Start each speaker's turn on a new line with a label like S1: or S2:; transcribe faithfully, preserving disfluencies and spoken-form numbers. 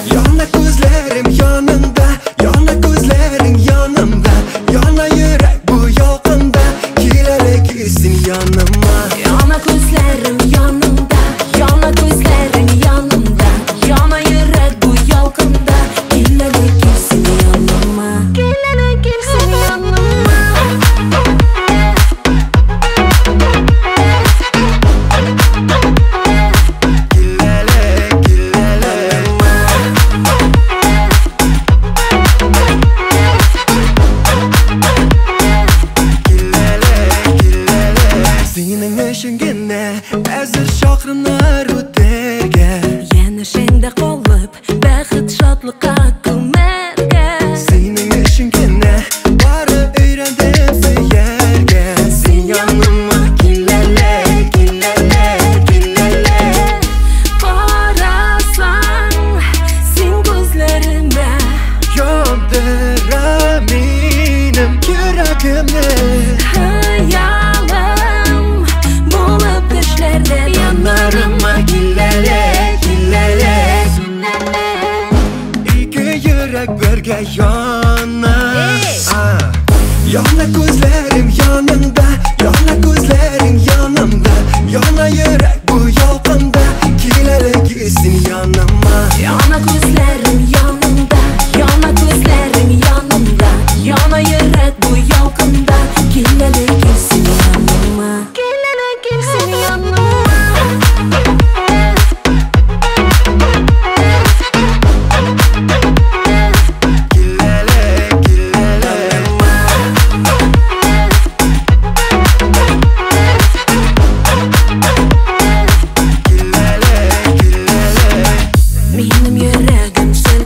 S1: Yana ko'zlarim yonimda, yana ko'zlaring yonimda, yana yurak bu yoqimda, keladi kelsin yonimga.
S2: Yana ko'zlarim yonimda, yana ko'zlaring yonimda, yana yurak bu yoqimda, keladi kelsin yonimga. Keladi kelsin yonimga.
S1: Sening ishingina azir shohrimlar o'terga,
S2: Yana senda qolib baxt shodliqqa ko'marga.
S1: sening ishingina bari o'yrandim sayarga. Sen yonimga kelale, kelale, kelale.
S2: Qarasang sen ko'zlarimda,
S1: Yondirar menim yuragimni.
S2: hayolim bo'lib tushlarda
S1: Yonlarimga kelale, kelale. Ikki yurak birga yonar. Ah. Yana ko'zlarim yonimda, yana ko'zlaring yonimda, yana yurak bu yoqimda, keladi kelsin yonimga.
S2: Yana ko'zlarim yonimda, yana ko'zlaring yonimda, yana yurak bu yoqimda, keladi kelsin yonimga. Keladi kelsin yonimga.
S1: Kelale, kelale. Kelale, kelale.
S2: Mening yuragim sen